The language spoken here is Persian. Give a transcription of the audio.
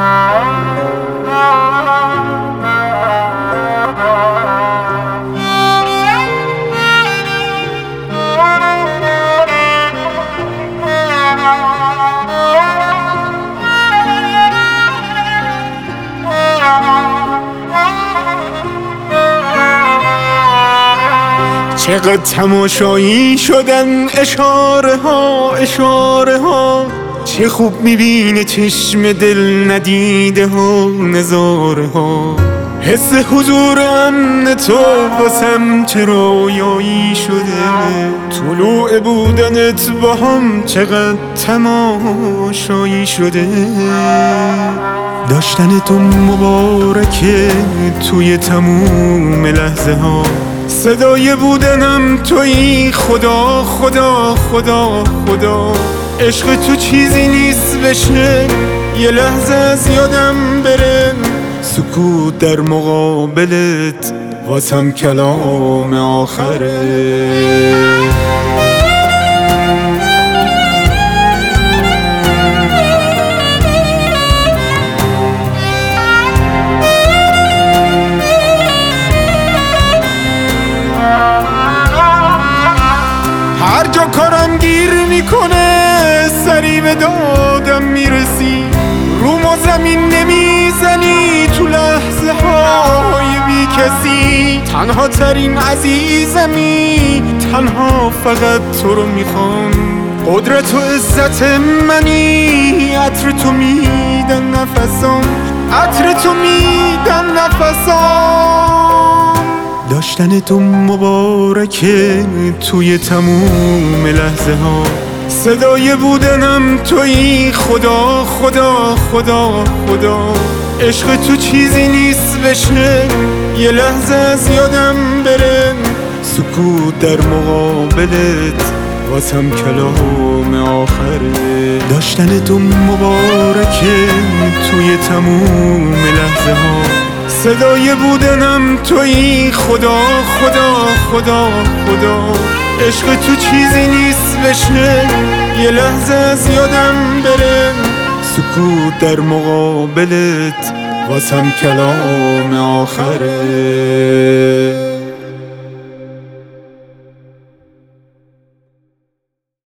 چقدر تماشایی شدن اشاره ها اشاره ها، چه خوب میبینه چشم دل ندیده ها نظاره ها. حس حضور امن تو واسم چه رویایی شده، طلوع بودنت با هم چقدر تماشایی شده. داشتن تو مبارکه توی تموم لحظه ها، صدای بودنم تویی خدا خدا خدا خدا. عشق تو چیزی نیست بشه یه لحظه از یادم بره، سکوت در مقابلت واسم کلام آخره. هر جا کارم گیر میکنه سری به دادم میرسی، روم و زمین نمیزنی تو لحظه های بی کسی. تنها ترین عزیزمی، تنها فقط تو رو میخوام، قدرت و عزت منی. عطر تو میدن نفسام، عطر تو میدن نفسام. داشتن تو مبارکه توی تموم لحظه ها، صدای بودنم تویی خدا خدا خدا خدا. عشق تو چیزی نیست بشه یه لحظه از یادم بره، سکوت در مقابلت واسم کلام آخره. داشتن تو مبارکه توی تموم لحظه ها، صدای بودنم تویی خدا خدا خدا خدا. عشق تو چیزی نیست بشه یه لحظه از یادم بره، سکوت در مقابلت واسم کلام آخره.